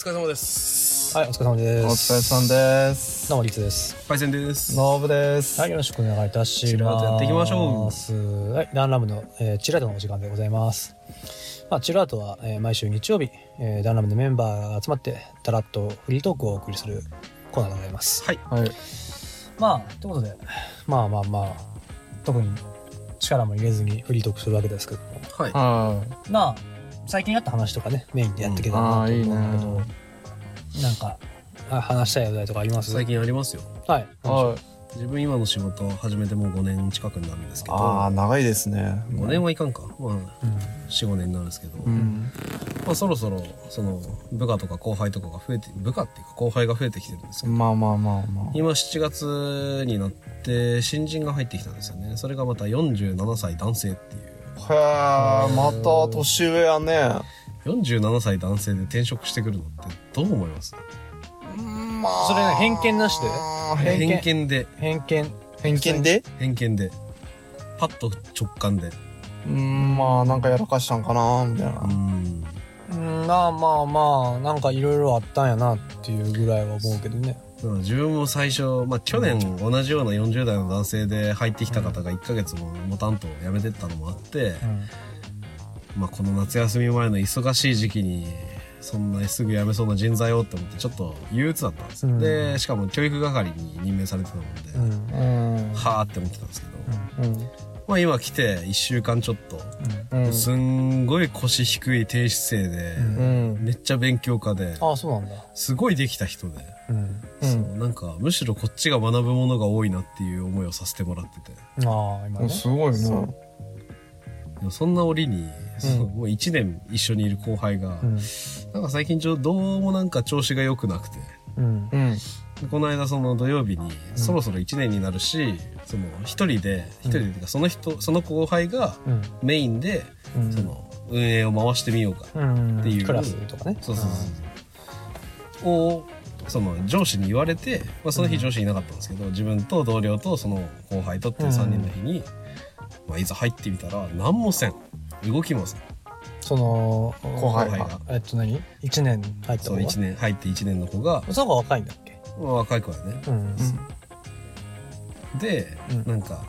疲れ様です。 はい、お疲れ様です。 お疲れさんです。 どうも、リツです。 パイセンです。 ノブです。 はい、よろしくお願いいたします。 チラートやっていきましょう。はい、ダンラムの、チラートのお時間でございます。チラートは、毎週日曜日、ダンラムのメンバーが集まってダラッとフリートークをお送りするコーナーでございます。 はい。 はい。 ということで、特に力も入れずにフリートークするわけですけども。 はい。 最近あった話とかね、メインでやっていけたらなと思うんだけど、なんか話したい話題とかあります？ 最近ありますよ。 はい。 自分今の仕事を始めてもう5年近くになるんですけど。 長いですね。 5年はいかんか。4、5年になるんですけど、そろそろその部下とか後輩とかが増えて、部下っていうか後輩が増えてきてるんですけど、 今 7月になって新人が入ってきたんですよね。それがまた47歳男性っていう。 へー、また年上やね。 47歳男性で転職してくるのってどう思います？ それね、偏見なしで？ 偏見でパッと直感でなんかやらかしたんかなみたいな。 なんかいろいろあったんやなっていうぐらいは思うけどね。 自分も最初、去年同じような40代の男性で入ってきた方が1ヶ月も持たんと辞めてったのもあって、この夏休み前の忙しい時期にそんなすぐ辞めそうな人材をって思ってちょっと憂鬱だったんですよ、でしかも教育係に任命されてたので、はーって思ってたんですけど、今来て1週間ちょっと、すんごい腰低い低姿勢で、めっちゃ勉強家で、 そうなんだ。 すごいできた人で、なんかむしろこっちが学ぶものが多いなっていう思いをさせてもらってて、 今ね、 すごいね。 そんな折に、もう1年一緒にいる後輩が、なんか最近どうもなんか調子が良くなくて、この間その土曜日にそろそろ1年になるし、その一人でっていうかその後輩がメインでその運営を回してみようかっていう、 クラスとかね、 をその上司に言われて、その日上司いなかったんですけど、自分と同僚とその後輩とっていう3人の日に、いざ入ってみたら何もせん、動きもせん。 その後輩が 1年入った子が、 1年入って1年の子が、 その子は若いんだっけ？ 若い子やね。で、なんか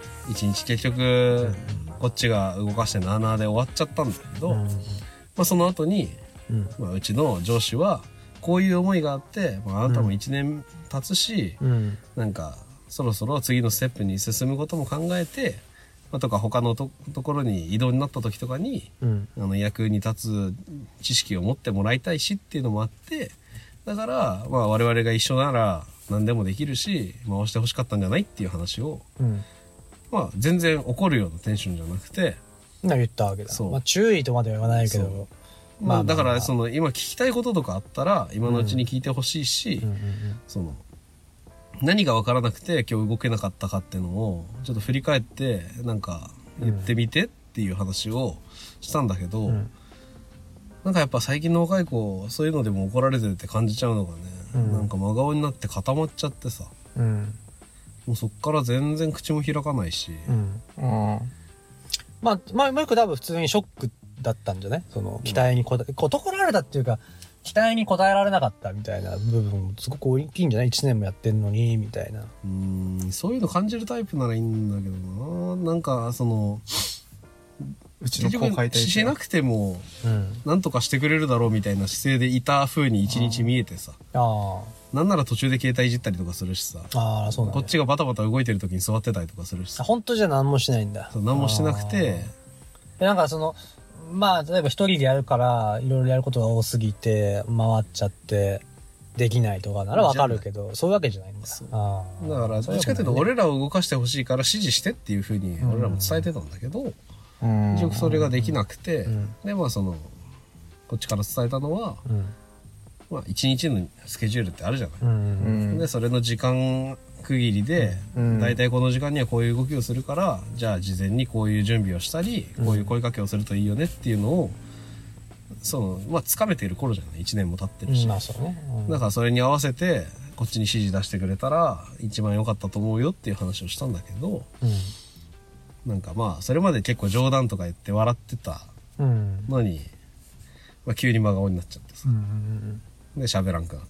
1日結局こっちが動かしてなあなあで終わっちゃったんだけど、その後に、うちの上司はこういう思いがあって、あなたも1年経つし、なんかそろそろ次のステップに進むことも考えて、とか他のところに異動になった時とかに、役に立つ知識を持ってもらいたいしっていうのもあって、だから我々が一緒なら何でもできるし回してほしかったんじゃないっていう話を、全然怒るようなテンションじゃなくて言ったわけだ。注意とまでは言わないけど、 だからその今聞きたいこととかあったら今のうちに聞いてほしいし、その何が分からなくて今日動けなかったかっていうのをちょっと振り返ってなんか言ってみてっていう話をしたんだけど、なんかやっぱ最近の若い子そういうのでも怒られてるって感じちゃうのがね、なんか真顔になって固まっちゃってさ、もうそっから全然口も開かないし、 もう一個多分普通にショックだったんじゃない？その期待に断られたっていうか、期待に応えられなかったみたいな部分すごく大きいんじゃない？ 1 年もやってんのにみたいな。 そういうの感じるタイプならいいんだけどな。なんかそのうちの後輩としなくてもなんとかしてくれるだろうみたいな姿勢でいた風に一日見えてさ、なんなら途中で携帯いじったりとかするしさ、 そうなんだ。 こっちがバタバタ動いてる時に座ってたりとかするしさ、 本当じゃ何もしないんだ。 何もしてなくて、 なんかその例えば一人でやるからいろいろやることが多すぎて回っちゃってできないとかならわかるけど、そういうわけじゃないんだ。 だからどっちかというと俺らを動かしてほしいから指示してっていう風に俺らも伝えてたんだけど、結局それができなくて、でそのこっちから伝えたのは、一日のスケジュールってあるじゃない、でそれの時間区切りで、だいたいこの時間にはこういう動きをするから、じゃあ事前にこういう準備をしたり、こういう声かけをするといいよねっていうのをつかめている頃じゃない、1年も経ってるし、だからそれに合わせてこっちに指示出してくれたら一番良かったと思うよっていう話をしたんだけど、なんかそれまで結構冗談とか言って笑ってたのに、急に真顔になっちゃってさ、 で喋らんくなって、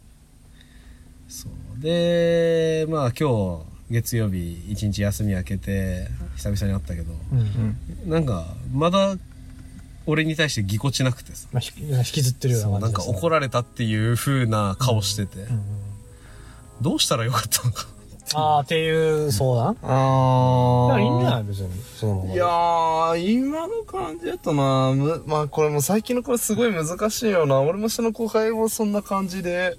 そうでまあ今日月曜日一日休み明けて久々に会ったけど、なんかまだ俺に対してぎこちなくてさ、 引きずってるような感じで、 なんか怒られたっていう風な顔してて、どうしたらよかったのかあーっていう相談。だからいいんじゃない別にそのままで。 いやー、今の感じだとな、まあこれもう最近のこれすごい難しいよな。俺も下の後輩もそんな感じで、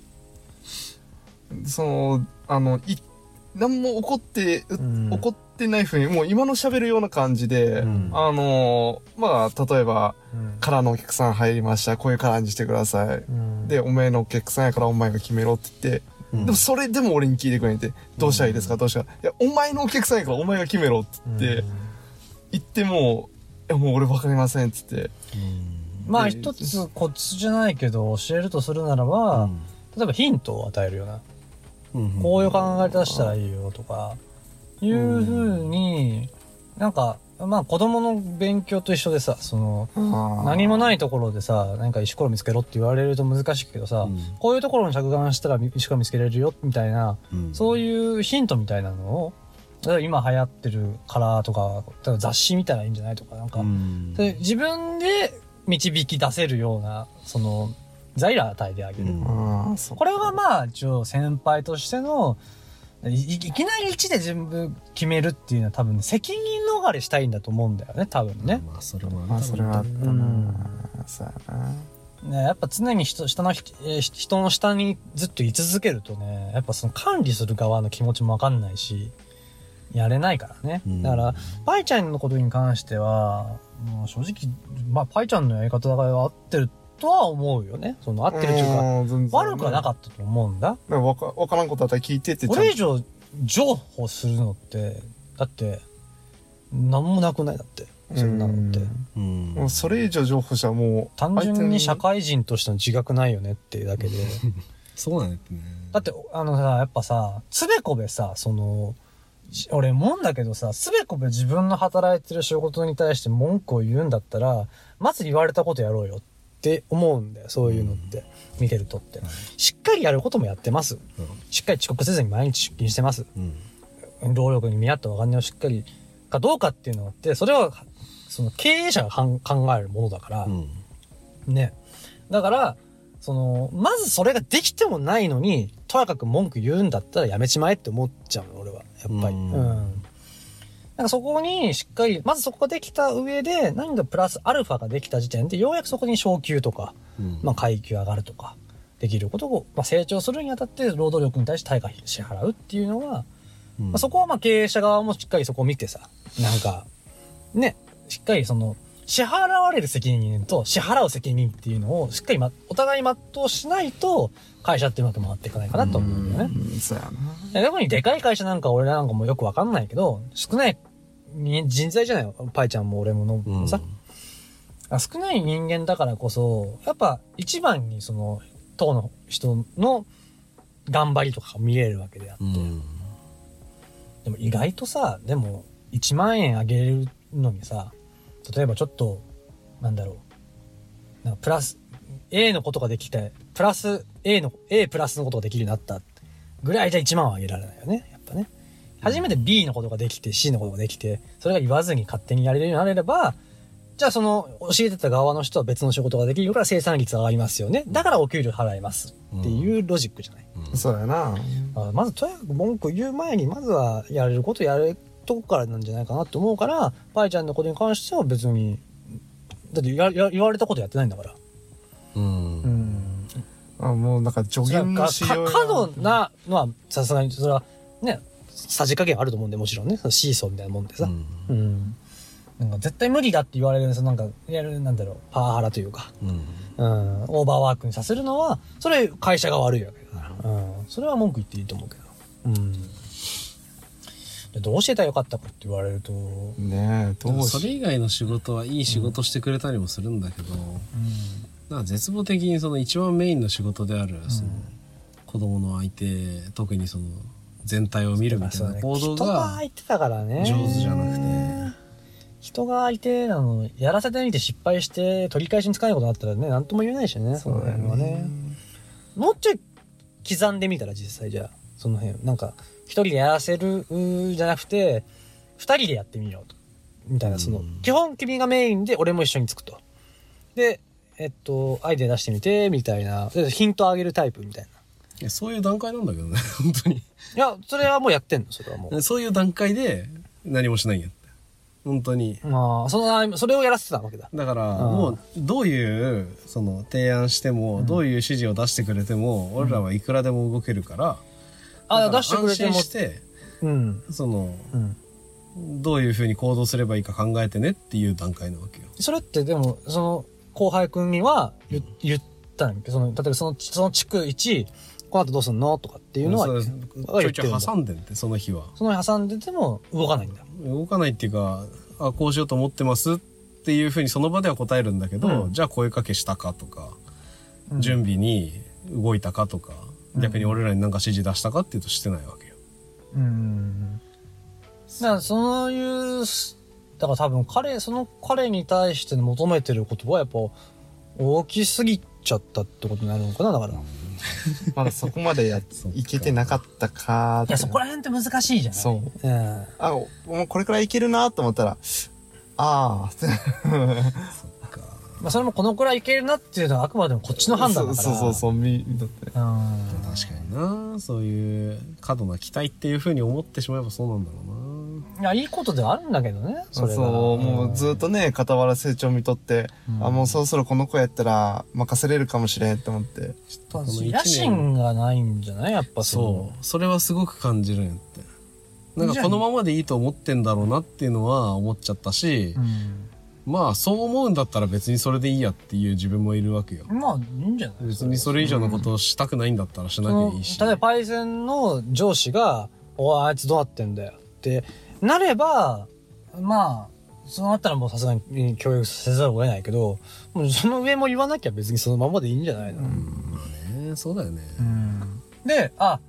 何も怒ってない風に、もう今の喋るような感じで、まあ、例えば、カラーのお客さん入りました。こういうカラーにしてください。で、お前のお客さんやからお前が決めろって言って、でもそれでも俺に聞いてくれて、どうしたらいいですかどうしたら。いや、お前のお客さんやからお前が決めろって言っても、いや、もう俺わかりませんって言って。 まあ一つコツじゃないけど、教えるとするならば、例えばヒントを与えるような。こういう考え方したらいいよとか、いう風に、なんか、まあ子供の勉強と一緒でさ、何もないところでさ、なんか石ころ見つけろって言われると難しいけどさ、こういうところに着眼したら石ころ見つけれるよみたいな、そういうヒントみたいなのを、例えば今流行ってるカラーとか、例えば雑誌見たらいいんじゃないとか、なんか、で自分で導き出せるような、材料を与えてあげる。これはまあ、一応先輩としての、いきなり1で全部決めるっていうのは多分、責任逃れしたいんだと思うんだよね、多分ね。 まあ、それもあったな。そうやな。 ね、やっぱ常に人の下にずっと居続けるとね、やっぱその管理する側の気持ちもわかんないし、やれないからね。だから、パイちゃんのことに関しては、もう正直、まあ、パイちゃんのやり方が合ってるとは思うよね。合ってるというか、悪くはなかったと思うんだ。 わからんことあったら聞いてって。 これ以上、譲歩するのって、だって、なんもなくないだって。そんなのって。 もうそれ以上譲歩したらもう。 単純に社会人としての自覚ないよねっていうだけで。 そうなんだってね。 だって、やっぱさ、つべこべさ、俺思うんだけどさ、つべこべ自分の働いてる仕事に対して文句を言うんだったら、まず言われたことやろうよって思うんだよ、そういうのって。見てるとって。しっかりやることもやってます。しっかり遅刻せずに毎日出勤してます。労力に見合ったお金をしっかりかどうかっていうのって、それは、経営者が考えるものだから、ね。だから、まずそれができてもないのに、とやかく文句言うんだったらやめちまえって思っちゃうの、俺は。やっぱり。なんかそこにしっかり、まずそこができた上で、何かプラスアルファができた時点で、ようやくそこに昇給とか、まあ階級上がるとか、できることを、まあ成長するにあたって労働力に対して対価支払うっていうのは、まあそこはまあ経営者側もしっかりそこを見てさ、なんか、ね、しっかり支払われる責任と支払う責任っていうのをしっかりお互い全うしないと会社ってうまく回っていかないかなと思うんだよね。 そうやな。 特にでかい会社なんか俺らなんかもよくわかんないけど、少ない人材じゃないよ。パイちゃんも俺ものもさ、少ない人間だからこそ、やっぱ一番に当の人の頑張りとかが見れるわけであって。でも意外とさ、でも1万円あげるのにさ、例えばちょっと、なんだろう。なんかプラス、A のことができて、プラス A プラスのことができるようになったぐらいじゃ1万はあげられないよね。やっぱね。初めて B のことができて、C のことができて、それが言わずに勝手にやれるようになれれば、じゃあ教えてた側の人は別の仕事ができるから生産率上がりますよね。だからお給料払いますっていうロジックじゃない。 そうやな。 まずとにかく文句言う前に、まずはやれることやるとこからなんじゃないかなって思うから、パイちゃんのことに関しては別に、だって言われたことやってないんだから。 もうなんか助言のしよう過度なのはさすがにそれはね、さじ加減あると思うんで、もちろんね、シーソーみたいなもんでさ。なんか絶対無理だって言われる、なんかなんだろう、パワハラというか、オーバーワークにさせるのは、それ会社が悪いわけだから。それは文句言っていいと思うけど。どうしてたらよかったかって言われるとねえ、 それ以外の仕事はいい仕事してくれたりもするんだけど、なんか絶望的に一番メインの仕事である子供の相手、特に全体を見るみたいな行動人がが相手だからね、 上手じゃなくて、 人が相手なのやらせてみて失敗して取り返しにつかないことになったらね、なんとも言えないしね。 そうだよね。 もうちょい刻んでみたら実際じゃあ、その辺。なんか、一人でやらせる、じゃなくて、二人でやってみようと。みたいな、基本君がメインで俺も一緒につくと。で、アイデア出してみて、みたいな。ヒントあげるタイプみたいな。 いや、そういう段階なんだけどね、本当に。 いや、それはもうやってんのそれはもう。 そういう段階で何もしないんやって。本当に。 まあ、それをやらせてたわけだ。 だから、もう、どういう、提案しても、どういう指示を出してくれても、俺らはいくらでも動けるから、 出してくれても。 安心して、どういう風に行動すればいいか考えてねっていう段階なわけよ。 それってでも、後輩くんには言ったんだけど、例えばその地区1、この後どうすんのとかっていうのは、 ちょいちょい挟んでんって、その日は。 その挟んでても動かないんだ。 動かないっていうか、こうしようと思ってますっていう風にその場では答えるんだけど、じゃあ声かけしたかとか、準備に動いたかとか、逆に俺らに何か指示出したかっていうとしてないわけよ。 だからそういう、だから多分彼に対して求めてることはやっぱ大きすぎちゃったってことになるのかな、だから。 まだそこまでいけてなかったかいや、そこら辺って難しいじゃん。 そう。もうこれくらいいけるなと思ったら、そっか。 まあそれもこのくらいいけるなっていうのはあくまでもこっちの判断だから。 そう、見とって。 確かにな、そういう過度な期待っていう風に思ってしまえばそうなんだろうな。 いや、いいことではあるんだけどね、それが。 もうずっとね、傍ら成長見とって、もうそろそろこの子やったら任せれるかもしれんって思って。 野心がないんじゃないやっぱそう。それはすごく感じるんやって。なんかこのままでいいと思ってんだろうなっていうのは思っちゃったし、まあそう思うんだったら別にそれでいいやっていう自分もいるわけよ。 まあいいんじゃない別にそれ以上のことをしたくないんだったらしなきゃいいし。 例えばパイセンの上司が、あいつどうなってんだよってなれば、まあ、そうなったらもうさすがに教育せざるを得ないけど、もうその上も言わなきゃ別にそのままでいいんじゃないの？ まあね、そうだよね。 で、はい、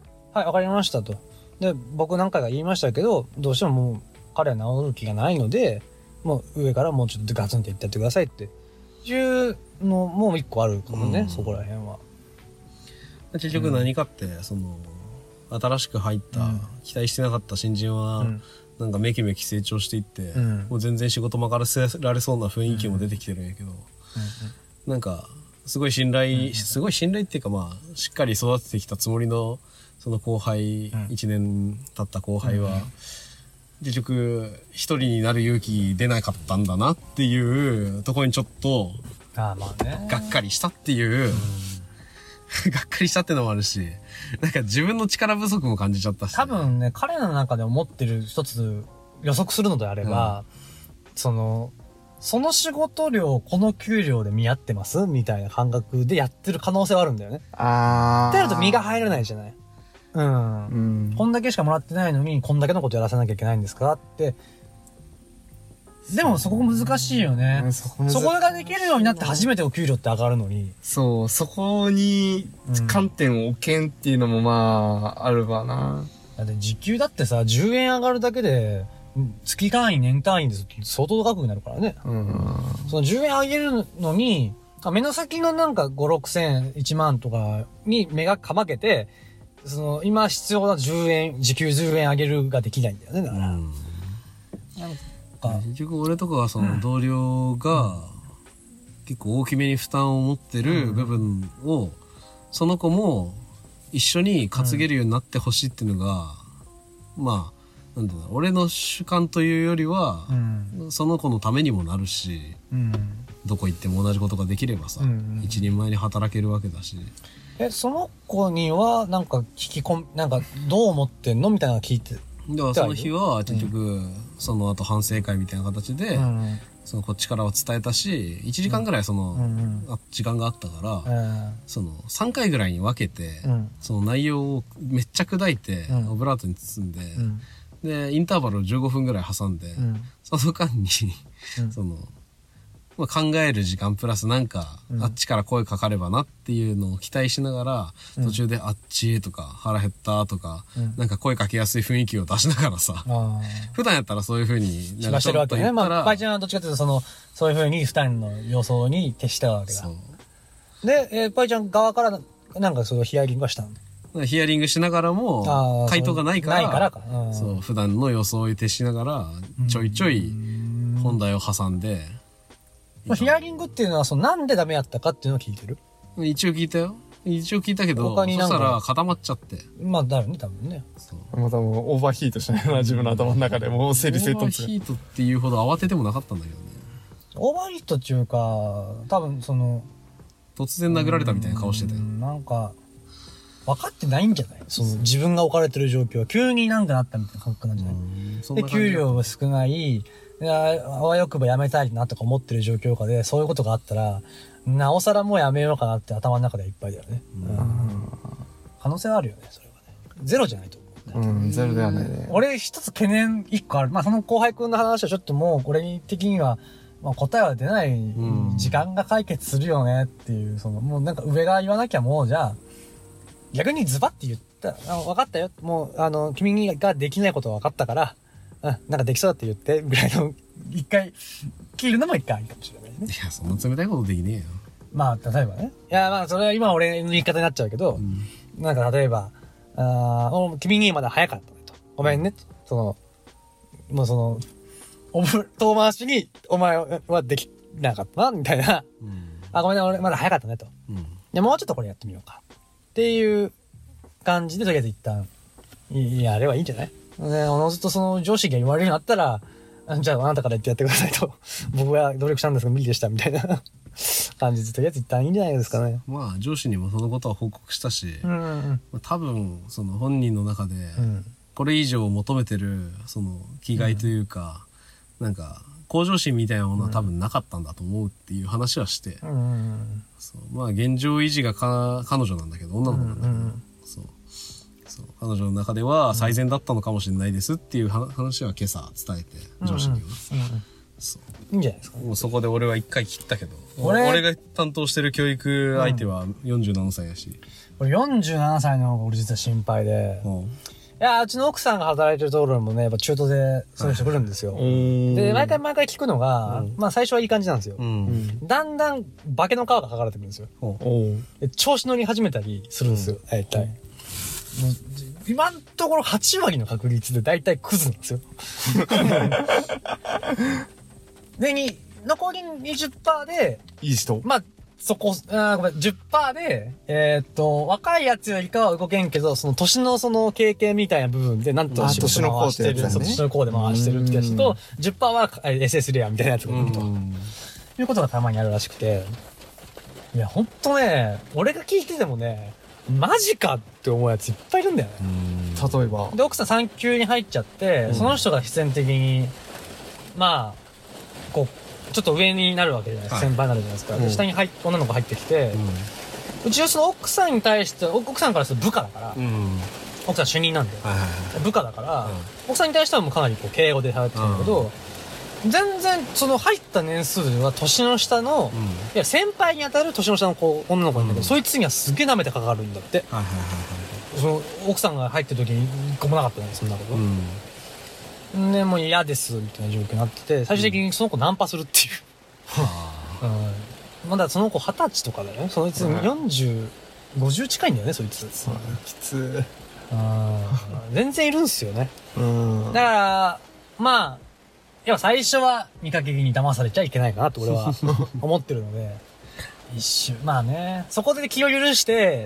わかりましたと。で、僕何回か言いましたけど、どうしてももう彼は治る気がないので、もう上からもうちょっとガツンと言ってやってくださいっていうのも一個あるかもね、そこら辺は。 結局何かって、新しく入った、期待してなかった新人は、なんかめきめき成長していって、もう全然仕事任せられそうな雰囲気も出てきてるんやけど、なんか、すごい信頼っていうかまあ、しっかり育ててきたつもりの、その後輩、1年経った後輩は、結局、一人になる勇気出なかったんだなっていうところにちょっと、がっかりしたっていう、がっかりしたってのもあるし、なんか自分の力不足も感じちゃったし、 多分ね、彼の中で思ってる一つ予測するのであれば、その仕事量、この給料で見合ってますみたいな感覚でやってる可能性はあるんだよね。ってなると身が入らないじゃない。こんだけしかもらってないのに、こんだけのことやらせなきゃいけないんですかって。でもそこ難しいよね。そこができるようになって初めてお給料って上がるのに。 そう、そこに観点を置けんっていうのもまあ、あるわな。 だって時給だってさ、10円上がるだけで、月単位、年単位で相当額になるからね。その10円上げるのに、目の先のなんか5、6千、1万とかに目がかまけて、今必要な10円、時給10円上げるができないんだよね、だから。 結局俺とかはその同僚が結構大きめに負担を持ってる部分をその子も一緒に担げるようになってほしいっていうのが、まあなんだろう、俺の主観というよりは、その子のためにもなるし、どこ行っても同じことができればさ、一人前に働けるわけだし。 その子にはなんかなんかどう思ってんのみたいなの聞いて。 だからその日は結局、その後反省会みたいな形で、こっちからは伝えたし、1時間ぐらい時間があったから、3回ぐらいに分けて、その内容をめっちゃ砕いて、オブラートに包んで、で、インターバルを15分ぐらい挟んで、その間に、考える時間プラスなんか、あっちから声かかればなっていうのを期待しながら、途中であっちとか腹減ったとか、なんか声かけやすい雰囲気を出しながらさ、普段やったらそういう風になんかしてるわけね。まあ、パイちゃんはどっちかというとそういう風に二人の予想に徹したわけだ。で、パイちゃん側からなんかそのヒアリングはしたの？ ヒアリングしながらも、回答がないから、 ないからか。 そう、普段の装い徹しながら、ちょいちょい本題を挟んで。 ヒアリングっていうのは、なんでダメやったかっていうのを聞いてる？ 一応聞いたよ。一応聞いたけど、そしたら固まっちゃって。 まあ、だよね、多分ね。 そう。まあ多分オーバーヒートしないな、自分の頭の中で。もう整理整頓。 オーバーヒートっていうほど慌ててもなかったんだけどね。 オーバーヒートっていうか、多分突然殴られたみたいな顔してたよ。 なんか、分かってないんじゃない？自分が置かれてる状況は急になんかなったみたいな感覚なんじゃない？で、給料が少ない、あわよくば辞めたいなとか思ってる状況下で、そういうことがあったら、なおさらもう辞めようかなって頭の中でいっぱいだよね。可能性はあるよね、それはね。ゼロじゃないと思う、 ね。ゼロではないね。 俺一つ懸念一個ある。まあその後輩くんの話はちょっともう、これ的には、まあ答えは出ない時間が解決するよねっていう、もうなんか上が言わなきゃもうじゃあ、逆にズバって言ったら、分かったよ。もう、君ができないことは分かったから、なんかできそうだって言って、ぐらいの、一回、切るのも一回あるかもしれないね。 いや、そんな冷たいことできねえよ。 まあ、例えばね。いや、まあ、それは今俺の言い方になっちゃうけど、なんか例えば、君にまだ早かったねと。ごめんねと。もう遠回しに、お前はできなかったな、みたいな。ごめんね、俺まだ早かったねと。で、もうちょっとこれやってみようか。っていう感じで、とりあえず一旦、やればいいんじゃない？ね、おのずと上司が言われるようになったら、じゃああなたから言ってやってくださいと。僕は努力したんですが無理でした、みたいな感じで、とりあえず一旦いいんじゃないですかね。 まあ、上司にもそのことは報告したし、多分、本人の中で、これ以上求めてる、気概というか、なんか、向上心みたいなものは多分なかったんだと思うっていう話はして、まあ現状維持が彼女なんだけど、女の子なんだけど、彼女の中では最善だったのかもしれないですっていう話は今朝伝えて、上司には。 いいんじゃないですか。 もうそこで俺は一回切ったけど、俺が担当してる教育相手は47歳やし。 俺47歳の方が俺実は心配で、いや、うちの奥さんが働いてるところもね、やっぱ中途でそういう人来るんですよ。で、毎回聞くのが、まあ最初はいい感じなんですよ。だんだん化けの皮が剥がれてくるんですよ。調子乗り始めたりするんですよ、大体。今のところ8割の確率で大体クズなんですよ。で、残り 20% で、 いい人。 まあ、ごめん、10% で、若いやつよりかは動けんけど、年の経験みたいな部分で、なんと仕事回してる、年の子で回してるってやつと、10% は SS レアみたいなやつがいると。いうことがたまにあるらしくて。いや、ほんとね、俺が聞いててもね、マジかって思うやついっぱいいるんだよね。 例えば。 で、奥さん3級に入っちゃって、その人が必然的に、まあ、ちょっと上になるわけじゃないですか。先輩になるじゃないですか。で、下に女の子入ってきて、うちはその奥さんに対して、奥さんからすると部下だから、奥さん主任なんで、部下だから、奥さんに対してはもうかなり敬語で喋ってるんだけど、全然入った年数では年の下の、いや先輩に当たる年の下の女の子なんだけど、そいつにはすげえ舐めてかかるんだって。奥さんが入ってる時に一個もなかったね、そんなこと。で、もう嫌です、みたいな状況になってて、最終的にその子ナンパするっていう。まだその子20歳とかだよね。そいつ40、50近いんだよね、そいつ。 きつ全然いるんすよね。だから、まあ、いや最初は見かけに騙されちゃいけないかなと俺は思ってるので、一瞬、まあね、そこで気を許して、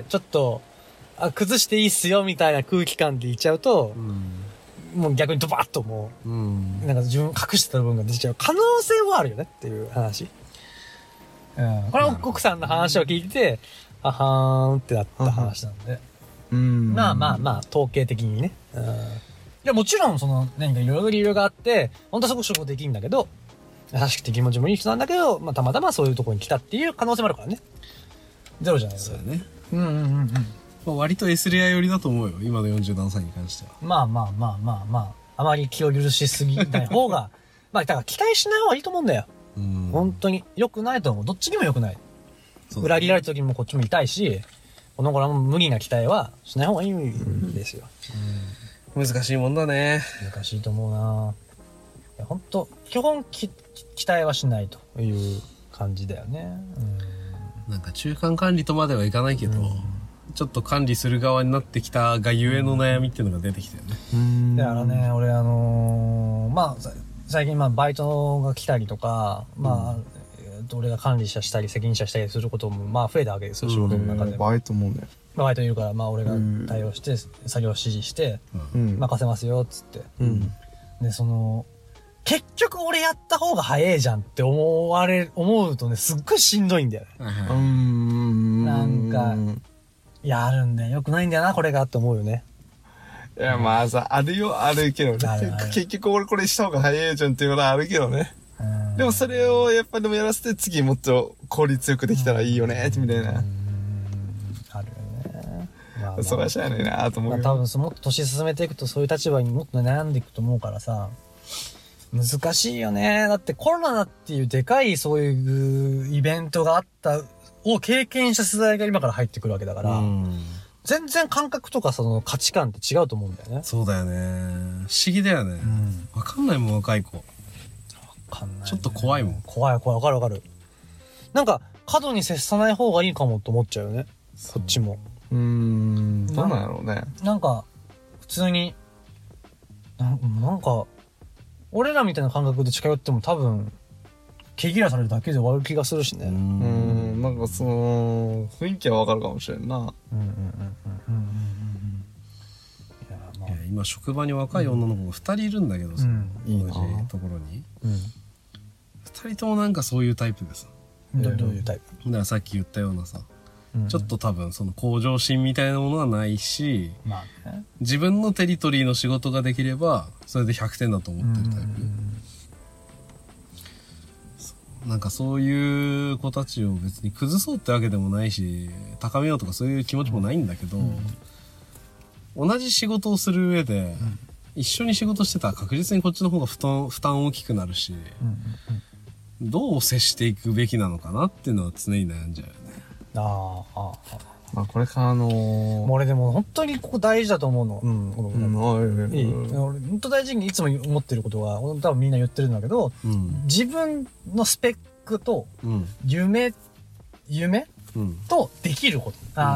ちょっと、崩していいっすよみたいな空気感でいっちゃうと、もう逆にドバッともう、なんか自分隠してた部分が出ちゃう可能性はあるよねっていう話。これは奥さんの話を聞いて、はーんってなった話なんで。まあまあまあ、統計的にね。いや、もちろん何かいろいろ理由があって、本当はそこ仕事できるんだけど、優しくて気持ちもいい人なんだけど、まあたまたまそういうところに来たっていう可能性もあるからね。ゼロじゃないですか。 そうだね。割と S レア寄りだと思うよ、今の47歳に関しては。 まあ、あまり気を許しすぎない方が、まあ、だから期待しない方がいいと思うんだよ。本当に。良くないと思う。どっちにも良くない。裏切られた時もこっちも痛いし、この子らも無理な期待はしない方がいいんですよ。 難しいもんだね。 難しいと思うな。いや、本当基本期待はしないという感じだよね。 なんか中間管理とまではいかないけど、 ちょっと管理する側になってきたがゆえの悩みっていうのが出てきたよね。 だからね、俺まあ、最近バイトが来たりとか、まあ、俺が管理者したり責任者したりすることもまあ増えたわけですよ、仕事の中で。 バイトもね。 バイトいるから、まあ俺が対応して、作業指示して、任せますよ、つって。で、結局俺やった方が早いじゃんって思うとね、すっごいしんどいんだよね。なんか、やるんだよ。よくないんだよな、これがって思うよね。 いや、まあさ、あるけどね。結局俺これした方が早いじゃんっていうことはあるけどね。でもそれをやっぱでもやらせて次もっと効率よくできたらいいよね、みたいな。 あるよね。 それはしゃあないなと思うよ。 多分もっと年進めていくとそういう立場にもっと悩んでいくと思うからさ、難しいよね。だってコロナっていうでかいそういうイベントがあったを経験した世代が今から入ってくるわけだから、全然感覚とかその価値観って違うと思うんだよね。 そうだよね。不思議だよね。わかんないもん、若い子。わかんない、ね。 ちょっと怖いもん。 怖い、わかる。なんか、過度に接さない方がいいかもと思っちゃうよね。こっちも。 どうなんやろうね。 なんか、普通に、なんか、俺らみたいな感覚で近寄っても多分、毛嫌いされるだけで終わる気がするしね。 なんか雰囲気はわかるかもしれんな。 今職場に若い女の子が2人いるんだけどさ、同じところに。2人ともなんかそういうタイプでさ。 どういうタイプ？ だからさっき言ったようなさ、ちょっと多分その向上心みたいなものはないし、自分のテリトリーの仕事ができればそれで100点だと思ってるタイプ。なんかそういう子たちを別に崩そうってわけでもないし、高めようとかそういう気持ちもないんだけど、同じ仕事をする上で、一緒に仕事してたら確実にこっちの方が負担大きくなるし、どう接していくべきなのかなっていうのは常に悩んじゃうよね。 まあこれから俺でも本当にここ大事だと思うの。俺本当大事にいつも思ってることは、多分みんな言ってるんだけど、自分のスペックと夢とできること。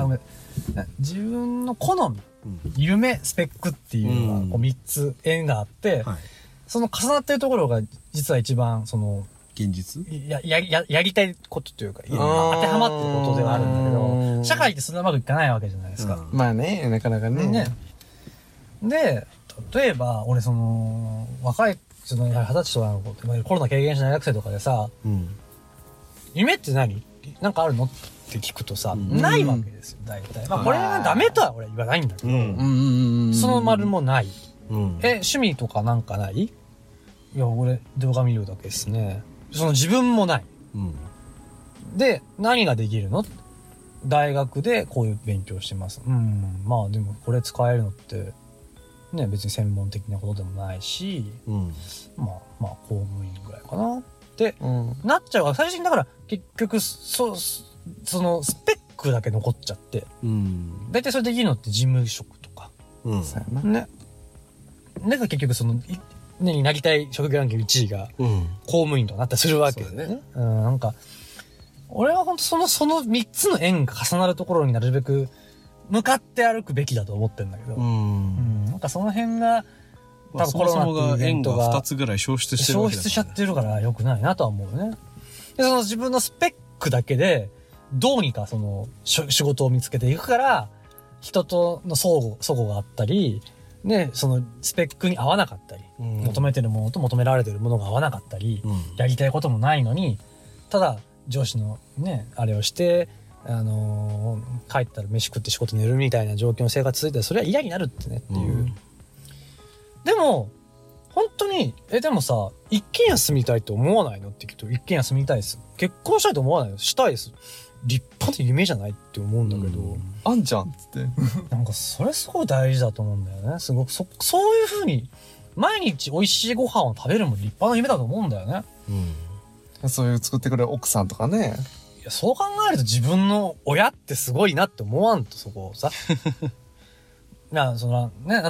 自分の好み、夢、スペックっていうのがこう3つ円があって、その重なってるところが実は一番現実やりたいことというか、当てはまってることではあるんだけど、社会ってそんなうまくいかないわけじゃないですか。 まあね、なかなかね。 で、例えば、俺若い、20歳とかの子、コロナ経験した大学生とかでさ、夢って何？なんかあるのって聞くとさ、ないわけですよ、大体。まあこれがダメとは俺は言わないんだけど、その丸もない。趣味とかなんかない？いや、俺動画見るだけですね。自分もない。で、何ができるの？大学でこういう勉強してます。まあでもこれ使えるのって、ね、別に専門的なことでもないし、まあ公務員ぐらいかなってなっちゃうから、最終的にだから結局そのスペックだけ残っちゃって、大体それできるのって事務職とか。ね。だから結局になりたい職業ランキング1位が公務員となったりするわけだよね。なんか、俺は本当その3つの円が重なるところになるべく向かって歩くべきだと思ってるんだけど、なんかその辺が多分コロナっていうイベントが円が2つぐらい消失してるわけだからね。 消失しちゃってるから良くないなとは思うね。で、自分のスペックだけでどうにか仕事を見つけていくから、人との相互があったり、ね、スペックに合わなかったり、求めてるものと求められてるものが合わなかったり、やりたいこともないのに、ただ上司のね、あれをして、帰ったら飯食って仕事寝るみたいな状況の生活続いたら、それは嫌になるってねっていう。でも、本当に、でもさ、一軒家住みたいと思わないのって聞くと、一軒家住みたいです。結婚したいと思わないの？したいです。立派な夢じゃないって思うんだけど。 あんじゃんっつって。 なんかそれすごい大事だと思うんだよね。すごくそういう風に、毎日美味しいご飯を食べるも立派な夢だと思うんだよね。 そういう作ってくれる奥さんとかね。 いや、そう考えると自分の親ってすごいなって思わんと、そこをさ。だって、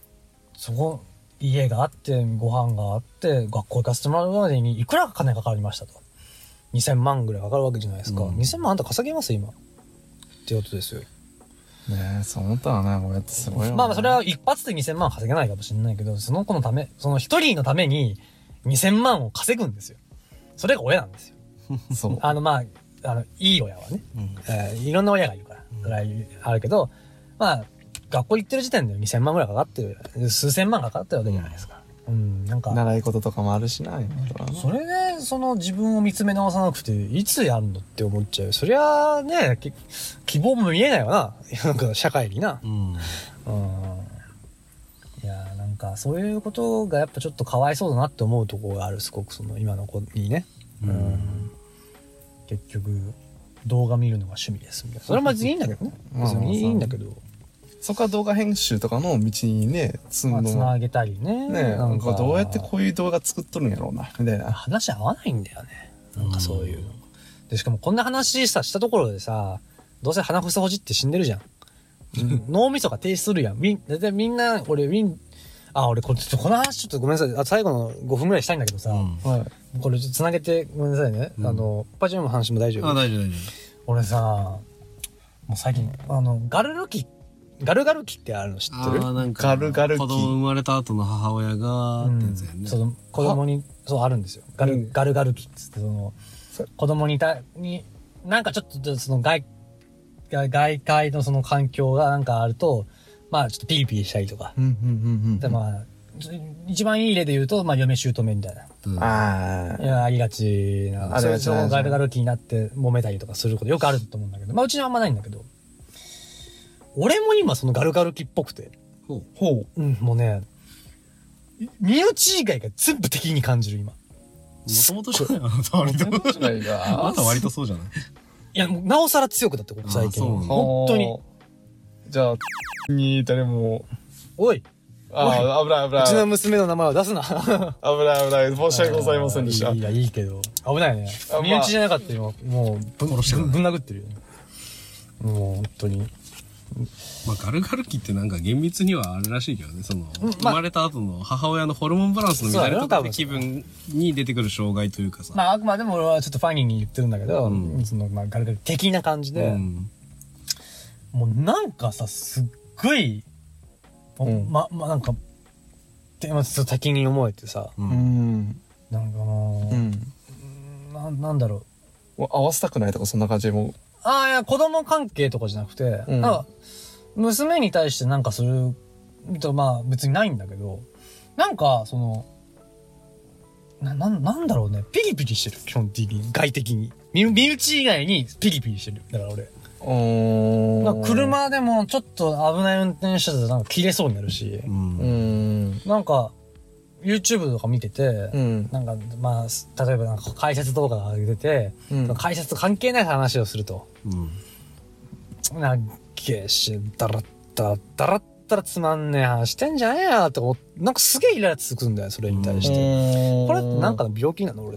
家があって、ご飯があって、学校行かせてもらうまでにいくら金かかりましたと。2000万ぐらいかかるわけじゃないですか。2000万あんた稼げます今。ってことですよ。 ねえ、そう思ったらね、親ってすごいよね。 まあそれは一発で2000万稼げないかもしれないけど、その子のため、その一人のために2000万を稼ぐんですよ。それが親なんですよ。 そう。 まあ、いい親はね、いろんな親がいるから、それはあるけど、まあ、学校行ってる時点で2000万ぐらいかかってる、数千万かかってるわけじゃないですか。なんか。 習い事とかもあるしな、 それで、自分を見つめ直さなくて、いつやるのって思っちゃう。そりゃあね、希望も見えないわな。なんか社会にな。いやーなんか、そういうことがやっぱちょっとかわいそうだなって思うところがある、すごく今の子にね。結局、動画見るのが趣味ですみたいな。それは別にいいんだけどね。別にいいんだけど。 そこは動画編集とかの道にね、つなげたりね。 なんかどうやってこういう動画作っとるんやろうな、みたいな。 話合わないんだよね。なんかそういうの。で、しかもこんな話したところでさ、どうせ鼻くそほじって死んでるじゃん。脳みそが停止するやん。だいたいみんな、俺この話ちょっとごめんなさい。最後の5分ぐらいしたいんだけどさ、これちょっと繋げてごめんなさいね。パジャマの話も大丈夫？ 大丈夫。 俺さ、もう最近、ガルガル期ってあるの知ってる？ なんか、子供生まれた後の母親が、ってやつやね。 子供に、あるんですよ。ガルガル期っつって、子供になんかちょっと外界のその環境がなんかあると、まあちょっとピリピリしたりとか。でまあ、一番いい例で言うと、まあ嫁姑みたいな。ありがちな。それガルガル期になって揉めたりとかすることよくあると思うんだけど、まあうちにはあんまないんだけど。俺も今そのガルガル期っぽくて。もうね、身内以外が全部敵に感じる今。 もともとじゃないあなた割とそうじゃないいや、なおさら強くなって、最近。本当に。 じゃあ、誰も。 おい。 危ない。 うちの娘の名前を出すな。 危ない。申し訳ございませんでした。 いや、いいけど。危ないね。身内じゃなかったよ。もう、ぶん殴ってるよ。もう、本当に。 まあ、ガルガル期ってなんか厳密にはあるらしいけどね、生まれた後の母親のホルモンバランスの乱れとかで気分に出てくる障害というかさ。 まあ、あくまでも俺はちょっとファニーに言ってるんだけど、まあ、ガルガル的な感じで、もうなんかさ、すっごい、なんか、先に思えてさ、なんかもう、なんだろう。合わせたくないとかそんな感じでもう。 いや、子供関係とかじゃなくて、なんか、娘に対してなんかすると、まあ別にないんだけど、なんか、なんだろうね、ピリピリしてる、基本的に、外的に。身内以外にピリピリしてる。だから俺。車でもちょっと危ない運転してたらなんか切れそうになるし、なんか、YouTube とか見てて、なんか、まあ、例えばなんか解説動画が上げてて、解説と関係ない話をすると。なんけし、だらったらつまんねえ話してんじゃねえよってなんかすげえイライラつくんだよ、それに対して。これってなんかの病気なの俺って。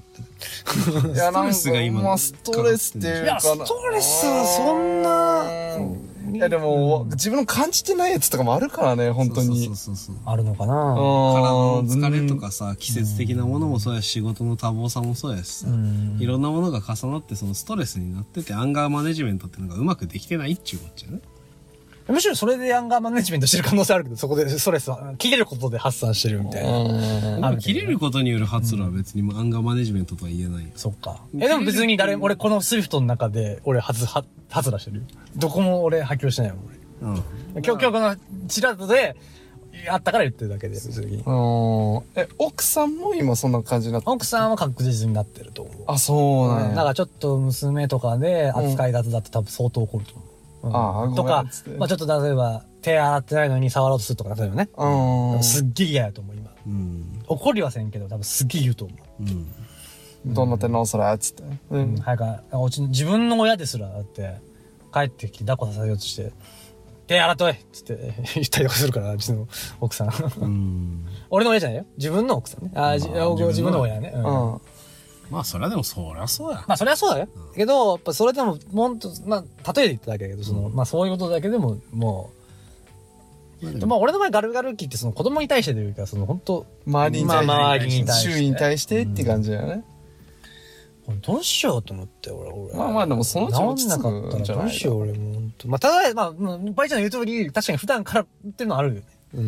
いや、なんか、ストレスっていうか。いや、 ストレスはそんな、 いやでも、自分の感じてないやつとかもあるからね、本当に。 あるのかな。 体の疲れとかさ、季節的なものもそうやし、仕事の多忙さもそうやしさ、いろんなものが重なってそのストレスになってて、アンガーマネジメントっていうのがうまくできてないっていうこっちゃね。 むしろそれでアンガーマネジメントしてる可能性あるけど、そこでストレスは切れることで発散してるみたいな。 切れることによる発露は別にアンガーマネジメントとは言えないよ。 そっか。でも別に俺このスイフトの中で俺発露してるよ。どこも俺発狂してないよ、俺。今日このチラッとで、あったから言ってるだけで、別に。 奥さんも今そんな感じになってる？ 奥さんは確実になってると思う。 あ、そうなんや。 なんかちょっと娘とかで扱い雑だって多分相当怒ると思う。とか、まあちょっと例えば、手洗ってないのに触ろうとするとか、例えばね。すっげえ嫌やと思う、今。怒りはせんけど、多分すっげえ言うと思う。 どんな手直そらつって。 早く、自分の親ですら、だって、帰ってきて抱っこさせようとして、手洗っといっつって言ったりとかするから、うちの奥さん。俺の親じゃないよ。自分の奥さんね。自分の親ね。 まあ、それはでも、そりゃそうや。 まあ、そりゃそうだよ。けど、やっぱそれでも、もんと、まあ、例えで言っただけだけど、まあ、そういうことだけでも、もう、まあ、俺の場合ガルガル期って、子供に対してというか、本当周りに対して、周囲に対してって感じだよね。 どうしようと思って、俺。 まあまあでもそのうち落ち着くんじゃないどうしよう、俺も。まあ、ただ、まあ、バイちゃんの言う通り、確かに普段からっていうのはあるよね。うん。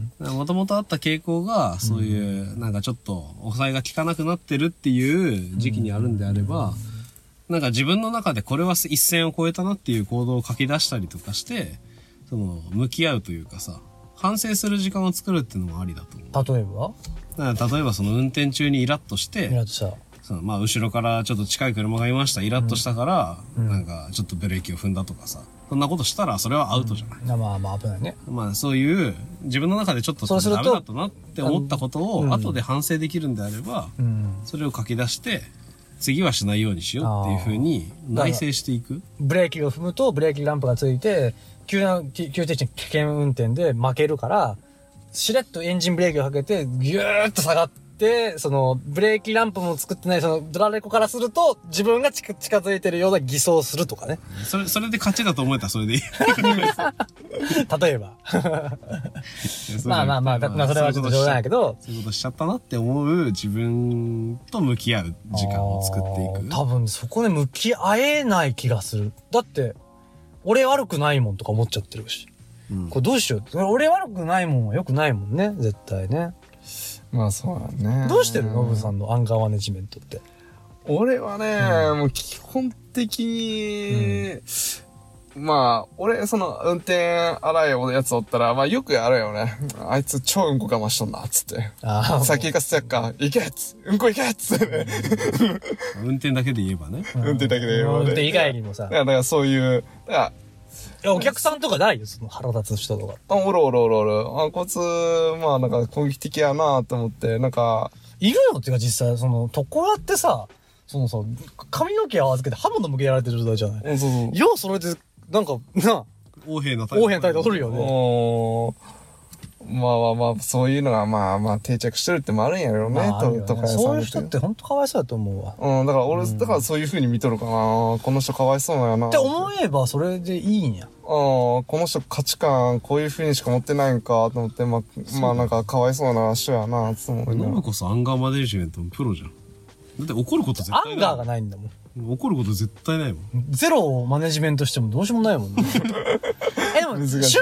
もともとあった傾向が、そういう、なんかちょっと、抑えが効かなくなってるっていう時期にあるんであれば、なんか自分の中でこれは一線を越えたなっていう行動を書き出したりとかして、向き合うというかさ、反省する時間を作るっていうのもありだと思う。 例えばだから例えば運転中にイラッとして、 イラッとした。 まあ後ろからちょっと近い車がいました。イラッとしたから、なんかちょっとブレーキを踏んだとかさ。そんなことしたらそれはアウトじゃない。 まあまあ危ないね。 まあそういう自分の中でちょっとダメだったなって思ったことを後で反省できるんであれば、それを書き出して次はしないようにしようっていう風に内省していく。 ブレーキを踏むとブレーキランプがついて、急停止危険運転で負けるから、しれっとエンジンブレーキをかけてギューッと下がって、ブレーキランプも作ってない、ドラレコからすると、自分が近づいてるような偽装するとかね。 それで勝ちだと思えたらそれでいい。 例えば。まあ、それはちょっと冗談やけど。 そういうことしちゃったなって思う自分と向き合う時間を作っていく。 多分、そこで向き合えない気がする。だって、俺悪くないもんとか思っちゃってるし。これどうしよう。俺悪くないもんは良くないもんね、絶対ね。 まあそうだね。 どうしてるノブさんのアンガーマネジメントって。 俺はね、もう基本的に、まあ、俺、運転荒いやつおったら、まあよくやるよね。あいつ超うんこ我慢しとんな、つって。先行かせてやっか、行けっつうんこ行けっつってね。 運転だけで言えばね。 運転だけで言えばね。 運転以外にもさ。 だからそういう、 お客さんとかないよ、腹立つ人とか。 おる。こいつ、まあなんか攻撃的やなと思って、なんか。 いるのっていうか実際、床屋ってさ、髪の毛を預けて刃物向けやられてる状態じゃない。 そう。 ようそれで、なんか、 横柄な態度取るよね。 まあ、そういうのがまあ定着してるってもあるんやろうね、とかそういう人って本当かわいそうだと思うわ。だからそういう風に見とるかな。この人かわいそうなんやな。 って思えばそれでいいんや。 この人価値観こういう風にしか持ってないんかと思って、まあなんかかわいそうな人やな、つもり。 ノブこそアンガーマネジメントのプロじゃん。だって怒ること絶対ない。 アンガーがないんだもん。 怒ること絶対ないもん。 ゼロをマネジメントしてもどうしようもないもんね。でも、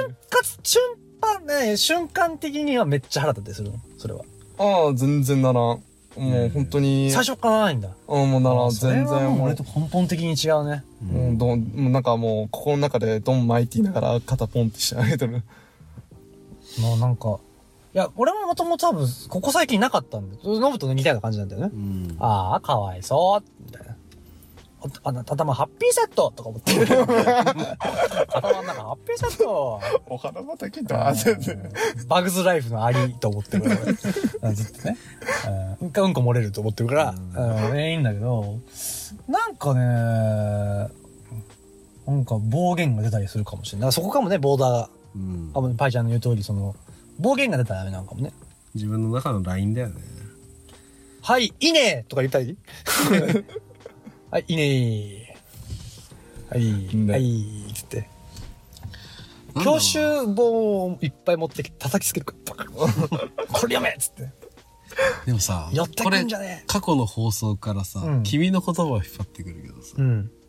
瞬間的にはめっちゃ腹立ってするのそれは。 全然ならん。もう本当に。 最初からないんだ。 もうならん、全然。 もう俺と根本的に違うね。 なんかもう、心の中でドン巻いていながら肩ポンってしてあげてる。 まあなんか、いや、俺ももともと多分、ここ最近なかったんで、ノブと似たような感じなんだよね。ああ、かわいそう、みたいな。頭ハッピーセットとか思ってる。頭の中ハッピーセット。 お花畑だ、全然。 バグズライフのアリと思ってるから。ずっとね。うんこ漏れると思ってるから、いいんだけど、なんかね、なんか暴言が出たりするかもしれない。そこかもね、ボーダーが。パイちゃんの言う通り、暴言が出たらダメなのかもね。 自分の中のラインだよね。 はい、いいねとか言ったりはい、いいねはい、つって。教習本をいっぱい持ってきて叩きつけるから、これ読めっつって。 でもさ、 寄ってくんじゃねえ。 過去の放送からさ、君の言葉を引っ張ってくるけどさ、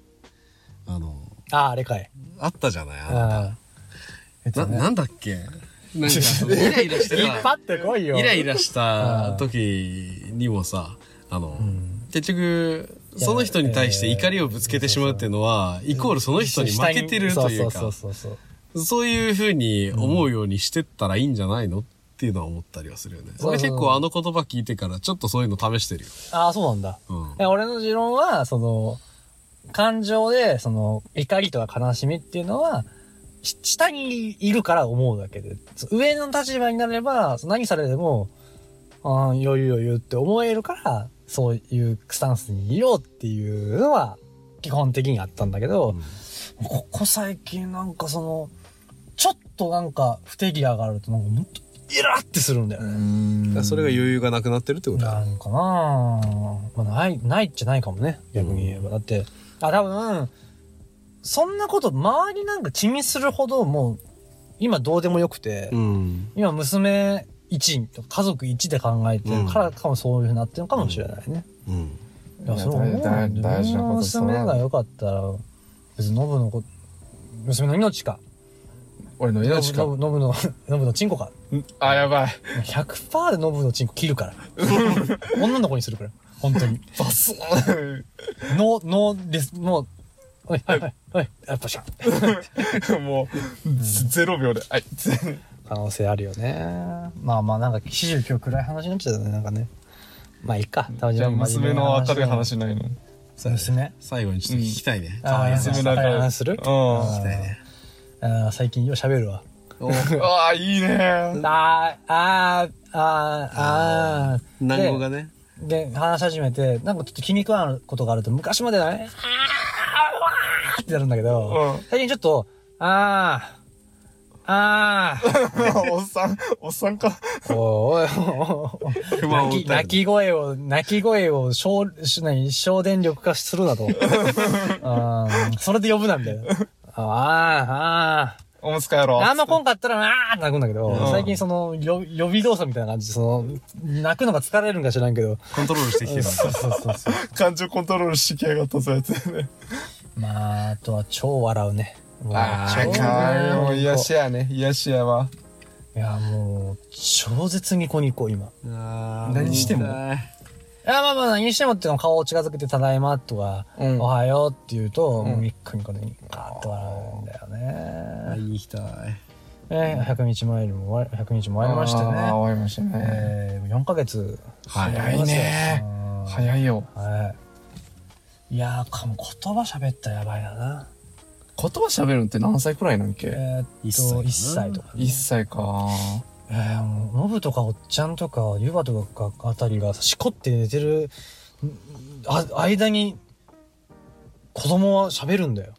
あれかい。 あったじゃない、なんだっけなんか、イライラして引っ張ってこいよ。 イライラした時にもさ、結局、その人に対して怒りをぶつけてしまうっていうのは、イコールその人に負けてるというか、そういう風に思うようにしてったらいいんじゃないのっていうのは思ったりはするよね。俺結構言葉聞いてからちょっとそういうの試してるよ。 ああ、そうなんだ。俺の持論は、感情で、怒りとか悲しみっていうのは、下にいるから思うだけで、上の立場になれば、何されても、余裕って思えるから、そういうスタンスにいようっていうのは、基本的にあったんだけど、ここ最近なんかちょっとなんか不手際があると、なんかもっとイラってするんだよね。 それが余裕がなくなってるってことだ。 なんかなぁ。まあ、ないっちゃないかもね。逆に言えば。だって、多分、そんなこと周りなんか気にするほどもう、今どうでもよくて、今娘1、家族1で考えてるからかもそういう風になってるのかもしれないね。 いや、そう思う。 大事なこと。 娘が良かったら、別にノブの娘の命か。 俺の命か。 ノブのチンコか。 あ、やばい。 100% でノブのチンコ切るから。女の子にするから。本当に。 バスーはい、はい、はい。やっぱしゃ。 もう、0秒で。はい。 可能性あるよね。まあまあ、なんか、今日暗い話になっちゃったね、なんかね。まあいいか。 じゃあ娘の明るい話ないの？ 娘？ 最後にちょっと聞きたいね。 ああ、娘の明るい話する？ 聞きたいね。 最近よう喋るわ。 ああ、いいね。 南語がね。 で、話し始めて、なんかちょっと気に食わんことがあると、昔まではね、ってなるんだけど、最近ちょっと、 おっさんか。 おい、泣き声を省電力化するなと。それで呼ぶな、みたいな。 おむつかやろ。 あんま来んかったら、って泣くんだけど、最近予備動作みたいな感じで、泣くのが疲れるんか知らんけど。 コントロールしてきてる。そう。 感情コントロールしてきやがったそうやつね。 まあ、あとは超笑うね。 もう癒しやね。癒しやわ。 いや、もう、超絶ニコニコ、今。 何してもいや、まあまあ、何してもっていうの顔を近づけて、ただいまとか、おはようって言うと、もうニッコニコでニッカーって笑うんだよね。 言いたい。 100日マイルも100日も終わりましてね。 終わりましたね。 4ヶ月。 早いね。早いよ。 はい。いやー、言葉喋ったらやばいな。 言葉喋るのって何歳くらいなんけ ？1歳とか。 1歳か。 もうノブとかおっちゃんとかユバとかあたりがしこって寝てる間に子供は喋るんだよ。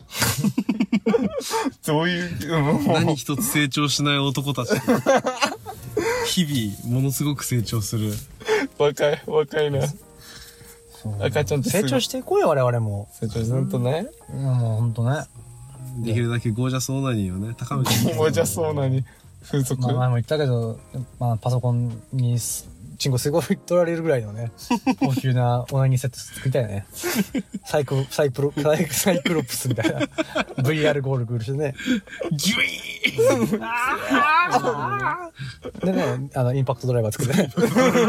どういう、 何一つ成長しない男たち。日々ものすごく成長する。 若いな。赤ちゃんって成長していこうよ、我々も。 成長するとね。 もうほんとね。 できるだけゴージャスオナニーをね、高めていく。 ゴージャスオナニー。風俗。 まあ前も言ったけど、まあパソコンにチンコすごい取られるぐらいのね、高級なオナニーセット作りたいよね。サイクロプスみたいな。VR ゴールグルしてね。 ギュイーでね、インパクトドライバー作ってね。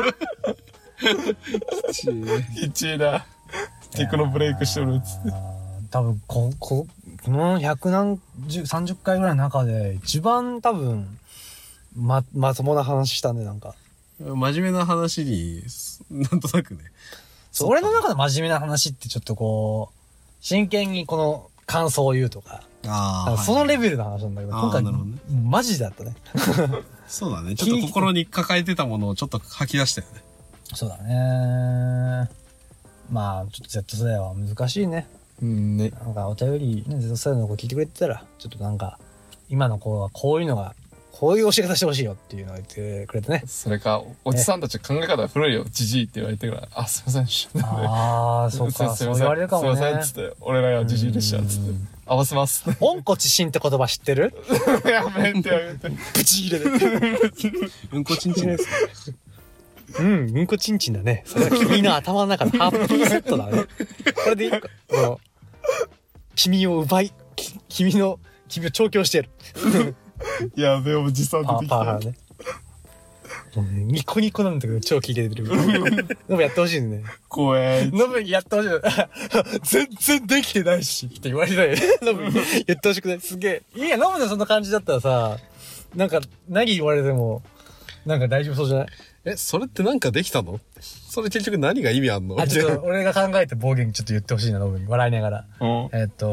きちいな。テクノブレイクしてるっつって。 多分、この30回ぐらいの中で、一番多分、まともな話したね、なんか。 真面目な話に、なんとなくね。 俺の中で真面目な話ってちょっとこう、真剣にこの感想を言うとか。そのレベルの話なんだけど、今回、マジだったね。 そうだね。ちょっと心に抱えてたものをちょっと吐き出したよね。 そうだね。まあ、ちょっと Z 世代は難しいね。 ね。 なんかお便り、ね、Z 世代の子聞いてくれてたら、ちょっとなんか、今の子はこういうのが、こういう教え方してほしいよっていうのを言ってくれてね。 それか、おじさんたち考え方が古いよ、じじいって言われてから、あ、すいません。 そうか、そう言われるかもね。 すいません、つって、俺らがじじいでした、つって。合わせます。 温故知新って言葉知ってる？ やめて。 ブチ切れで。 うんこちんちんです。 うんこちんちんだね。それは君の頭の中のハッピーセットだね。これでいいか。君を調教してやる。 やべえ、おじさん出てきた。 ね。ニコニコなんだけど、超聞いてる。ノブやってほしいね。 怖い。 ノブやってほしい。全然できてないし。って言われたよね。ノブやってほしくない。すげえ。いや、ノブのそんな感じだったらさ、なんか、何言われても、なんか大丈夫そうじゃない？ それってなんかできたの？それ結局何が意味あんの？ ちょっと俺が考えて暴言ちょっと言ってほしいな、ノブに。笑いながら。も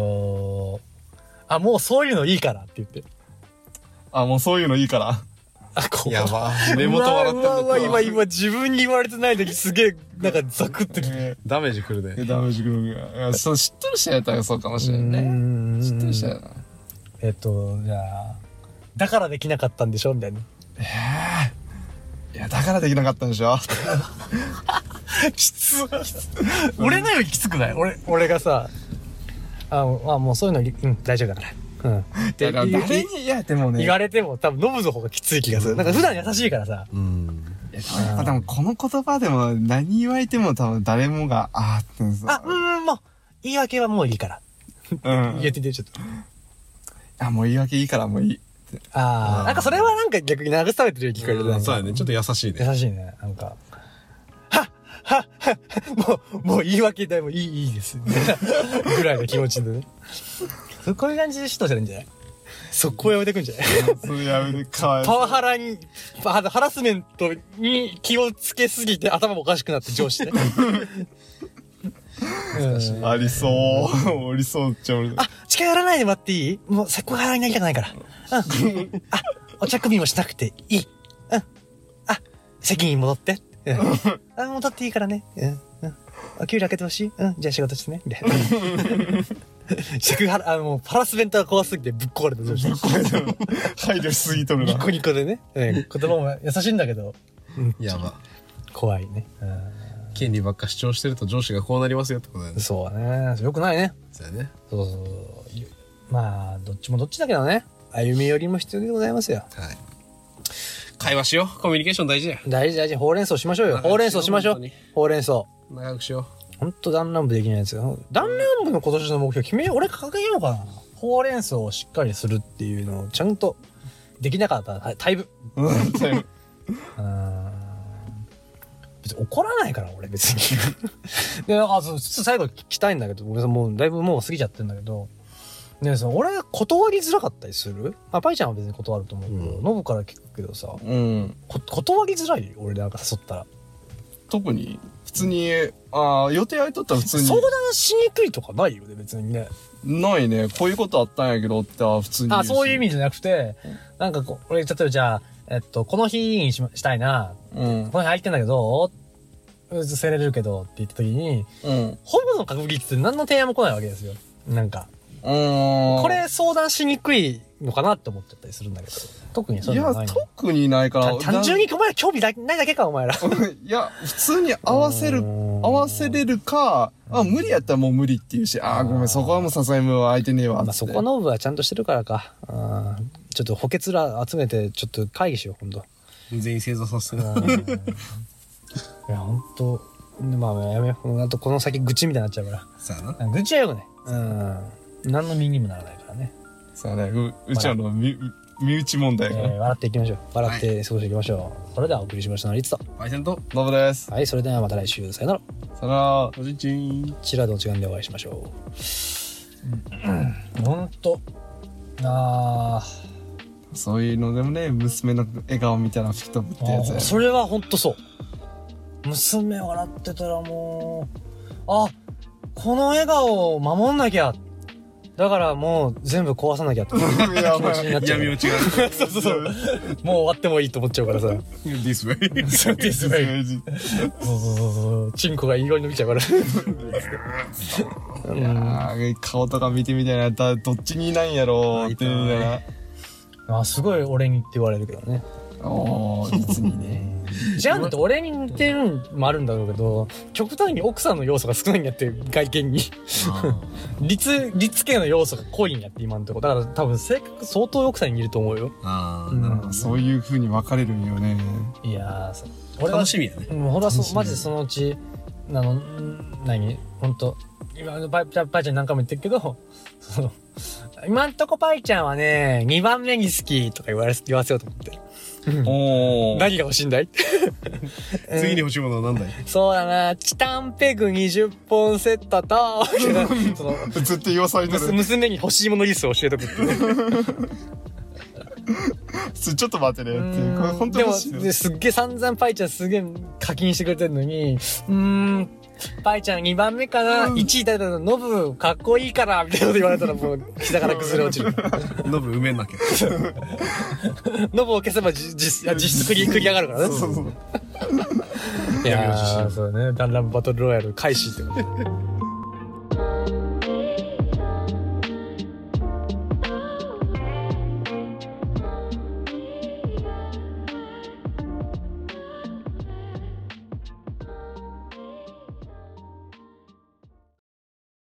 うそういうのいいからって言って。 もうそういうのいいから。 やば。目元笑ってんだ。今自分に言われてない時すげえ、なんかザクってきて。 ダメージくるね。 ダメージくるが。知ってる人やったらそうかもしれんね。知ってる人やな。 じゃあ、だからできなかったんでしょみたいな。 いや、だからできなかったんでしょきつ。俺のよりきつくない？俺がさ、もうそういうの、大丈夫だから。 誰に、いや、でもね。 言われても多分ノブの方がきつい気がする。なんか普段優しいからさ。 やっぱでもこの言葉でも何言われても多分誰もが、あーってさ。 もう、言い訳はもういいから。 うん。 言ってて、ちょっと。 もう言い訳いいからもういい。 なんかそれはなんか逆に慰めてるように聞こえるね。 そうやね。ちょっと優しいね。 優しいね。なんか、もう言い訳でもいいです。ぐらいの気持ちでね。こういう感じで指導したらいいんじゃない？速攻やめてくんじゃない？ それやめて、かわいパワハラスメントに気をつけすぎて頭もおかしくなって上司ね。 ありそう。ありそうっちゃう。 近寄らないでもらっていい？もうセクハラになりたくないから。お茶組みもしなくていい。席に戻って。戻っていいからね。お給料開けてほしい？じゃあ仕事してね。みたいな。セクハラ、もうパラスメントが怖すぎてぶっ壊れた上司。 配慮しすぎとるな。 ニコニコでね。言葉も優しいんだけど。 やば。 怖いね。 権利ばっか主張してると上司がこうなりますよってことだよね。 そうだね。よくないね。 そうやね。 そう。まあ、どっちもどっちだけどね。歩み寄りも必要でございますよ。 はい。会話しよう。コミュニケーション大事や。 大事。ほうれん草しましょうよ。ほうれん草しましょう。ほうれん草。 長くしよほんと弾丸部できないやつよ。弾丸部の今年の目標決めよう。俺掲げようかな。ほうれん草をしっかりするっていうのをちゃんとできなかったら退部。別に怒らないから俺別に。で、最後聞きたいんだけど、俺もうだいぶもう過ぎちゃってんだけど、ねえ、俺断りづらかったりする？パイちゃんは別に断ると思うけど、ノブから聞くけどさ、断りづらい？俺なんか誘ったら。 特に普通に予定空いとったら普通に相談しにくいとかないよね別にね。 ないね。こういうことあったんやけどって普通に。 そういう意味じゃなくて、なんか俺例えばじゃあこの日にしたいな、この日空いてんだけど移せれるけどって言った時に、ほぼの確率って何の提案も来ないわけですよ。なんかこれ相談しにくいのかなって思っちゃったりするんだけど、特にそういうのないの？ いや特にないから。 単純にお前ら興味ないだけかお前ら。 いや普通に合わせれるか、無理やったらもう無理って言うし、ごめんそこはもうさすがにもう空いてねえわって。 そこの部はちゃんとしてるからか。ちょっと補欠ら集めてちょっと会議しよう今度。 全員正座させてな。 いや本当まあやめよう。あとこの先愚痴みたいになっちゃうから。 さあな。 愚痴はよくね。何の身にもならないからね。 さあね、うちらの身内問題が、 笑っていきましょう。笑って過ごしていきましょう。それではお送りしましたのはリツとパイセンとノブです。 はい、それではまた来週さよなら。 さよなら。 おじいちん。 チラの時間でお会いしましょう。ほんとそういうのでもね、娘の笑顔見たら吹き飛ぶってやつや。 それはほんとそう。娘笑ってたらもうこの笑顔を守んなきゃ。だからもう全部壊さなきゃって気持ちになっちゃう。 闇落ちが。 そう。もう終わってもいいと思っちゃうからさ。 This way. This way. チンコが色に伸びちゃうから。 いや顔とか見てみたいな。どっちにいないんやろうっていうような。 すごい俺にって言われるけどね。 実にね。 違うんだって俺に似てるのもあるんだろうけど、極端に奥さんの要素が少ないんやって、外見に。立系の要素が濃いんやって今のところ。だから多分性格相当奥さんに似ると思うよ。 そういう風に分かれるんよね。 いや俺は楽しみやね。 俺はマジでそのうち、ほんと、今、パイちゃん何回も言ってるけど、今んとこパイちゃんはね、2番目に好きとか言わせようと思って。何が欲しいんだい？ 次に欲しいものは何だい？ そうだな、チタンペグ20本セットと、 ずっと言わされてる。 娘に欲しいものリストを教えとくって。 ちょっと待ってねっていう。これ本当に欲しい。 でも、すっげえ散々パイちゃんすげえ課金してくれてるのに、パイちゃん2番目かな、1位だったらノブかっこいいから、みたいなこと言われたらもう膝から崩れ落ちる。 ノブ埋めんなきゃ。 ノブを消せば実質繰り上がるからね。そう。いやー、そうね。ダンラムバトルロイヤル開始ってことで。